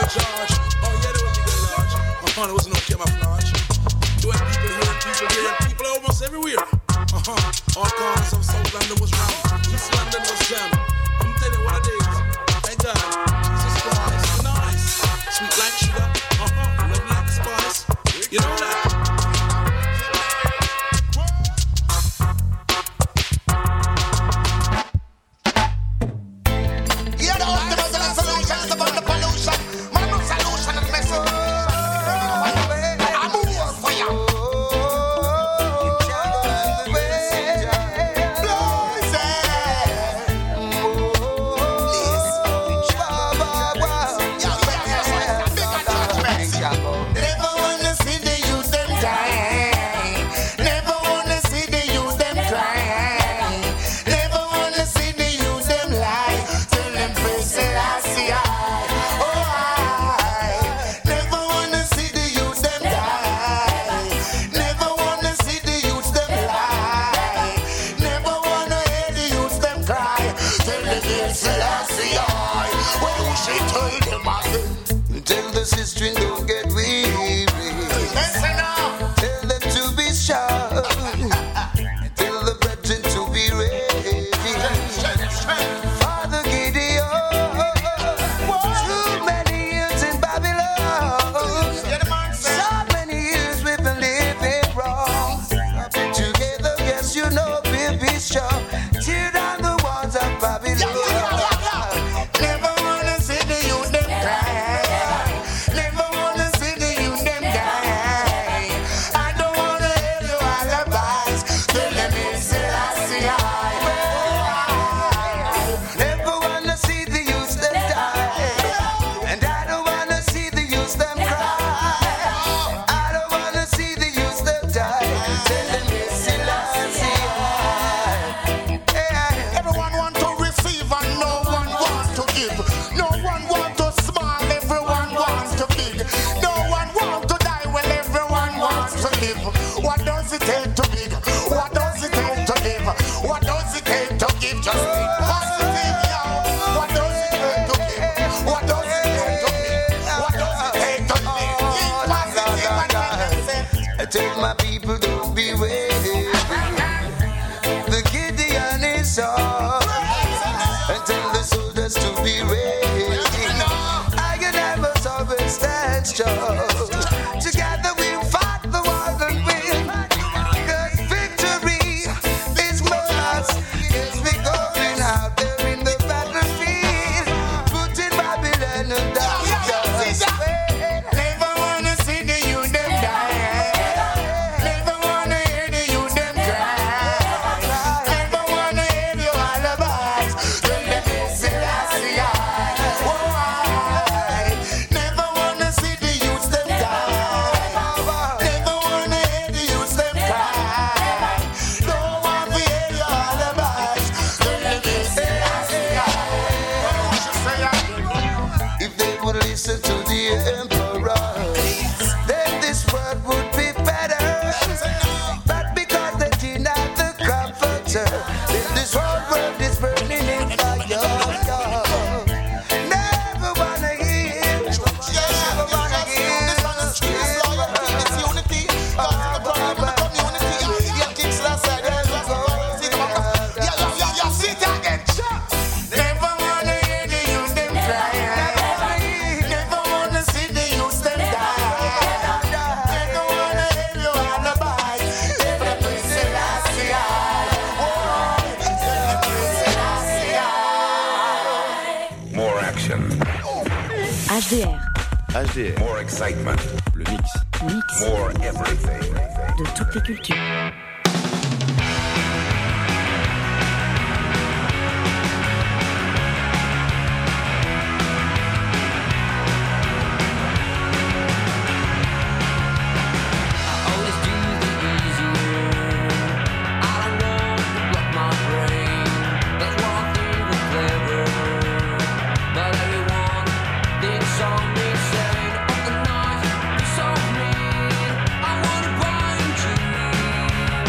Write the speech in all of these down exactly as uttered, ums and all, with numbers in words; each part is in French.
George. Oh yeah, they were big and large. Uh-huh, there was no camouflage. You had people here and people there and people almost everywhere. Uh-huh, all corners of South London was round. East London was jammed. I'm telling you what it is. Thank God. Jesus Christ. Nice. Sweet like sugar. Uh-huh, love like the spice. You know that. H D R. H D R. More excitement. Le mix. Mix. More everything. De toutes les cultures. I wanna buy you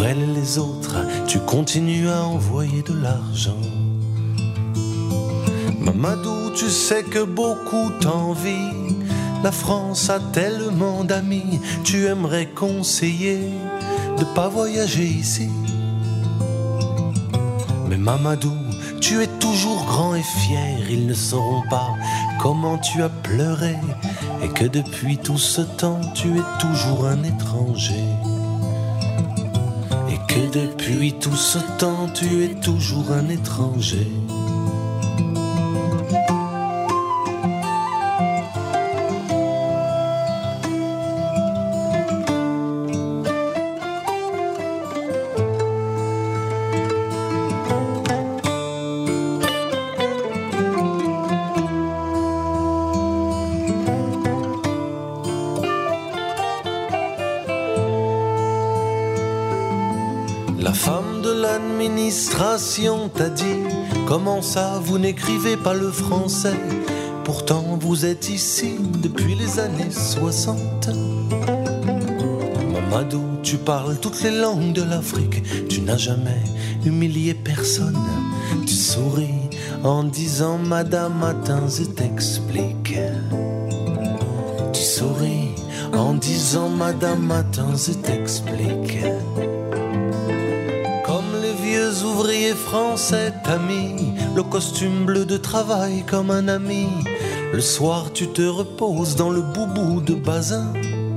Pour elle et les autres, tu continues à envoyer de l'argent. Mamadou, tu sais que beaucoup t'envient. La France a tellement d'amis, tu aimerais conseiller de pas voyager ici. Mais Mamadou, tu es toujours grand et fier, ils ne sauront pas comment tu as pleuré et que depuis tout ce temps tu es toujours un étranger. Et que depuis tout ce temps tu es toujours un étranger. La femme de l'administration t'a dit: comment ça, vous n'écrivez pas le français? Pourtant vous êtes ici depuis les années soixante. Mamadou, tu parles toutes les langues de l'Afrique, tu n'as jamais humilié personne. Tu souris en disant Madame attends je t'explique. Tu souris en disant Madame attends je t'explique. Ouvrier français t'a mis le costume bleu de travail comme un ami. Le soir tu te reposes dans le boubou de Bazin.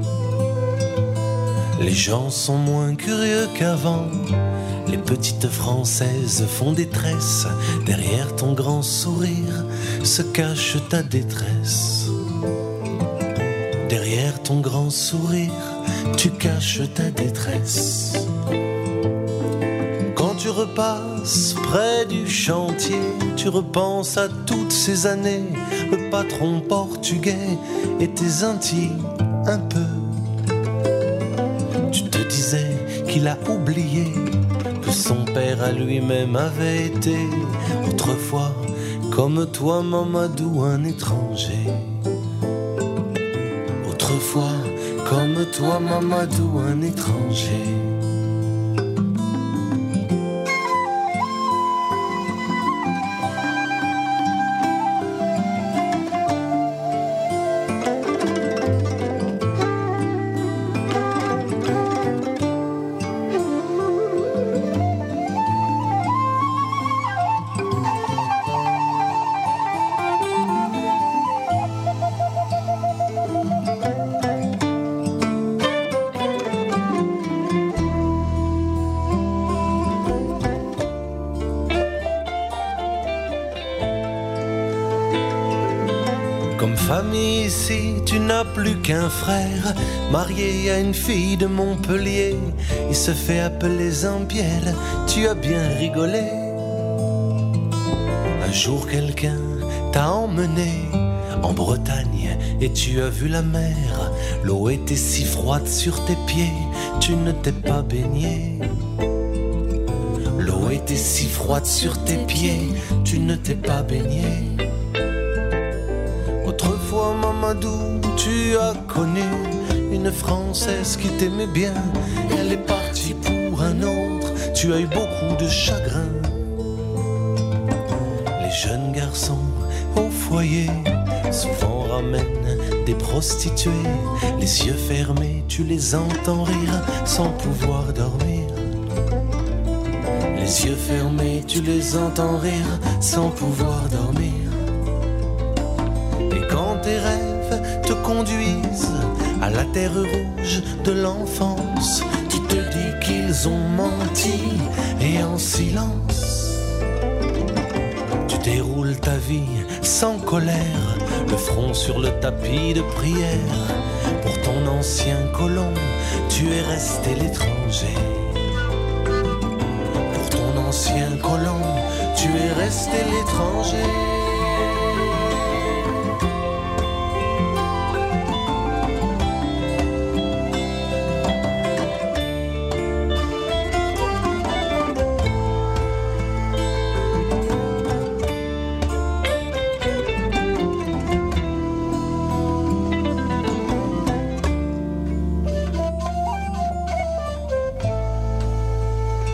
Les gens sont moins curieux qu'avant. Les petites françaises font des tresses. Derrière ton grand sourire se cache ta détresse. Derrière ton grand sourire tu caches ta détresse. Tu repasses près du chantier, tu repenses à toutes ces années, le patron portugais et tes Antilles un peu. Tu te disais qu'il a oublié que son père à lui-même avait été autrefois comme toi Mamadou un étranger. Autrefois comme toi Mamadou un étranger. Famille ici, tu n'as plus qu'un frère, marié à une fille de Montpellier. Il se fait appeler Zampiel, tu as bien rigolé. Un jour quelqu'un t'a emmené en Bretagne et tu as vu la mer. L'eau était si froide sur tes pieds, tu ne t'es pas baigné. L'eau était si froide sur tes pieds, tu ne t'es pas baigné. Autrefois Mamadou, tu as connu une Française qui t'aimait bien. Elle est partie pour un autre, tu as eu beaucoup de chagrin. Les jeunes garçons au foyer souvent ramènent des prostituées. Les yeux fermés, tu les entends rire sans pouvoir dormir. Les yeux fermés, tu les entends rire sans pouvoir dormir. Quand tes rêves te conduisent à la terre rouge de l'enfance, tu te dis qu'ils ont menti et en silence tu déroules ta vie sans colère, le front sur le tapis de prière. Pour ton ancien colon, tu es resté l'étranger. Pour ton ancien colon, tu es resté l'étranger.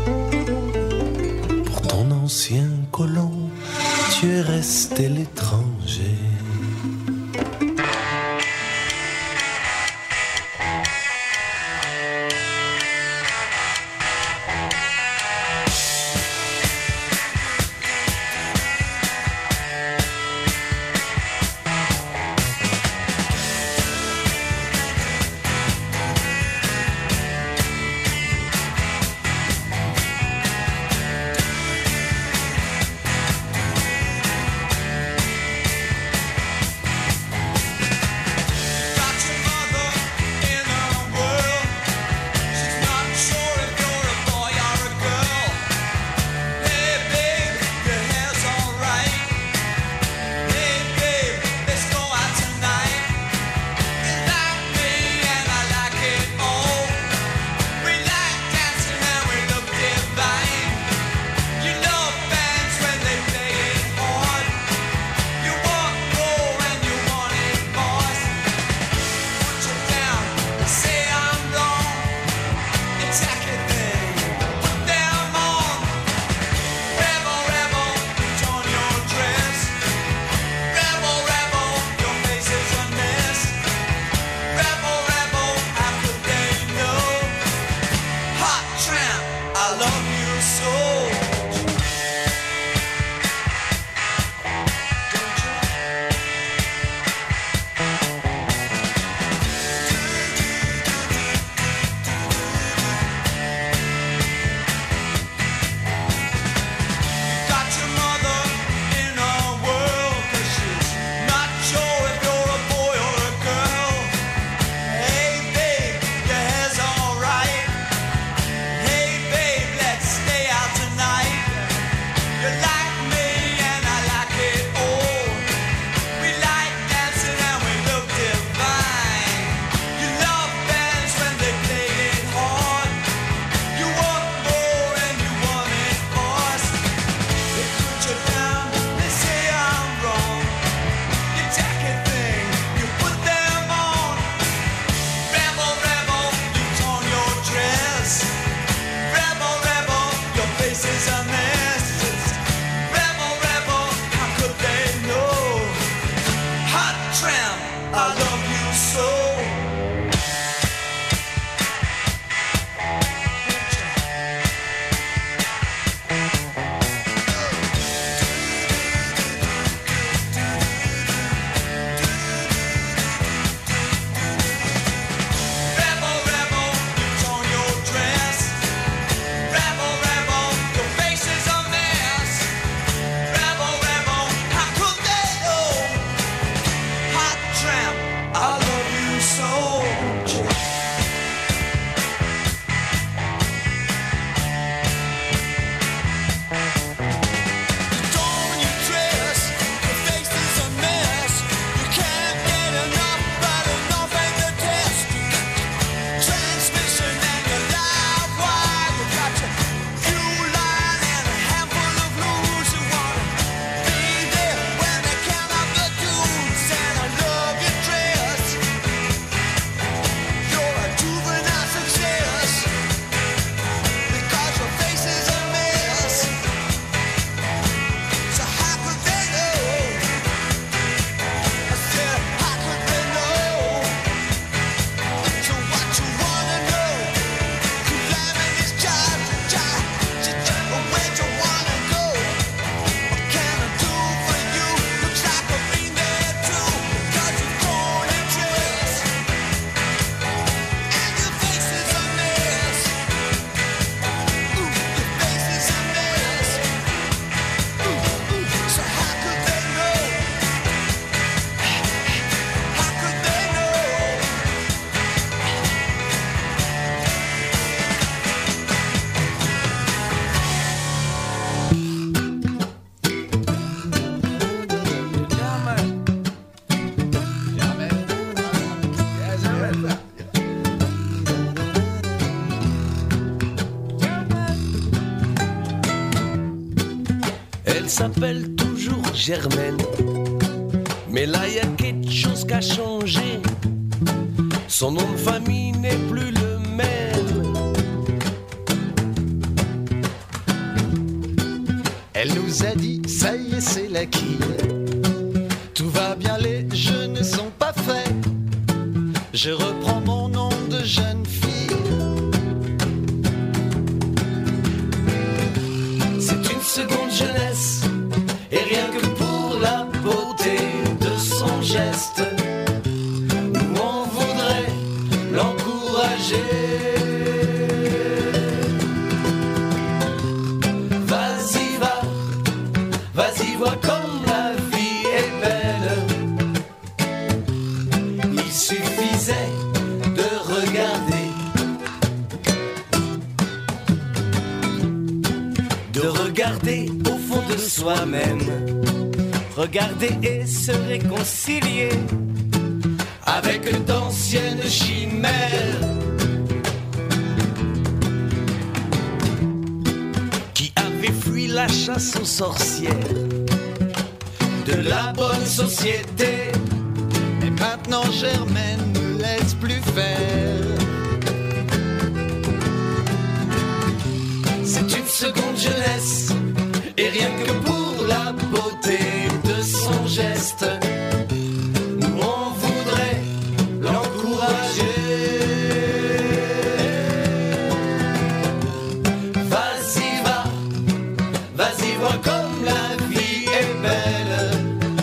Pour ton ancien colon, tu es resté l'étranger. s'appelle toujours Germaine. Mais là y a quelque chose qui a changé. Son nom de famille n'est plus le même. Elle nous a dit, ça y est, c'est la quille. Tout va bien, les jeux ne sont pas faits. Je reprends mon nom de jeune fille. C'est une seconde jeunesse, et rien que pour la beauté de son geste, nous on voudrait l'encourager. Vas-y va, vas-y vois comme la vie est belle. Il suffisait de regarder, de regarder au fond de soi-même, regarder et se réconcilier avec d'anciennes chimères qui avaient fui la chasse aux sorcières de la bonne société. Et maintenant Germaine ne laisse plus faire. C'est une seconde jeunesse, et rien que pour la beauté de son geste, nous on voudrait l'encourager. Vas-y va, vas-y vois comme la vie est belle.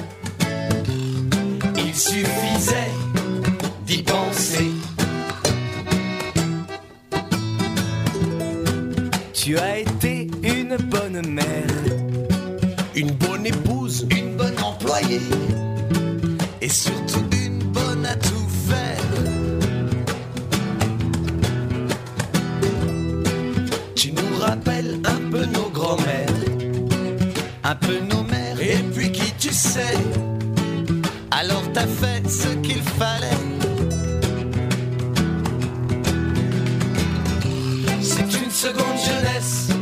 Il suffisait d'y penser. Tu as été une bonne mère, une bonne épouse, Une bonne employée, et surtout une bonne à tout faire. tu nous rappelles un peu nos grands-mères, Un peu nos mères, et puis qui tu sais, alors t'as fait ce qu'il fallait. c'est une seconde jeunesse,